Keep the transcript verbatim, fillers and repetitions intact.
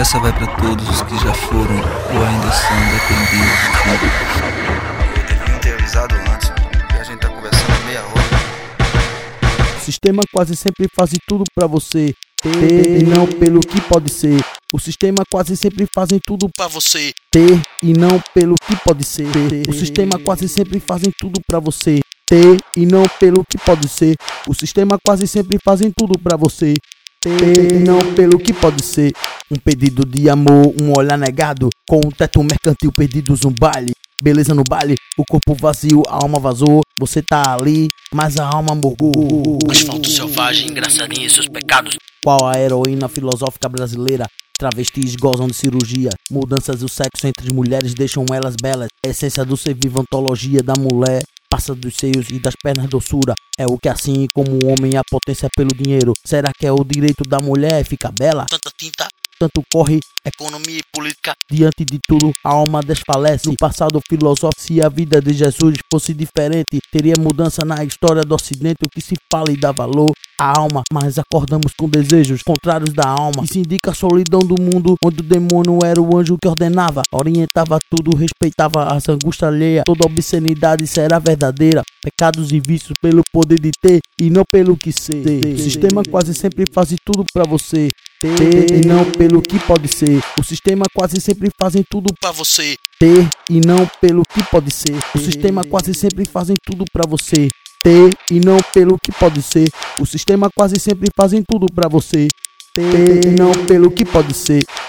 Essa vai pra todos os que já foram ou ainda são dependentes. Eu devia ter avisado antes, que a gente tá conversando meia hora. O sistema quase sempre faz tudo pra você ter e não pelo que pode ser. O sistema quase sempre fazem tudo pra você ter e não pelo que pode ser. O sistema quase sempre fazem tudo pra você ter e não pelo que pode ser. O sistema quase sempre fazem tudo pra você ter e não pelo que pode ser. Um pedido de amor, um olhar negado, com um teto mercantil perdidos no baile. Beleza no baile, o corpo vazio, a alma vazou. Você tá ali, mas a alma morgou. Asfalto selvagem, engraçadinho e seus pecados. Qual a heroína filosófica brasileira? Travestis gozam de cirurgia. Mudanças do sexo entre mulheres deixam elas belas. A essência do ser vivo, antologia da mulher. Passa dos seios e das pernas doçura. É o que assim como o homem a potência pelo dinheiro. Será que é o direito da mulher ficar bela? Tanta tinta, Tanto corre, economia e política. diante de tudo a alma desfalece. No passado filosófico, se a vida de Jesus fosse diferente, teria mudança na história do ocidente. O que se fala e dá valor à alma, mas acordamos com desejos contrários da alma. Isso indica a solidão do mundo, onde o demônio era o anjo que ordenava, orientava tudo, respeitava as angústias alheias. Toda obscenidade será verdadeira. Pecados e vícios pelo poder de ter e não pelo que ser. O sistema quase sempre faz tudo pra você ter e não pelo que pode ser. O sistema quase sempre fazem tudo pra você ter e não pelo que pode ser. O sistema quase sempre fazem tudo pra você ter e não pelo que pode ser. O sistema quase sempre fazem tudo pra você ter e não pelo que pode ser.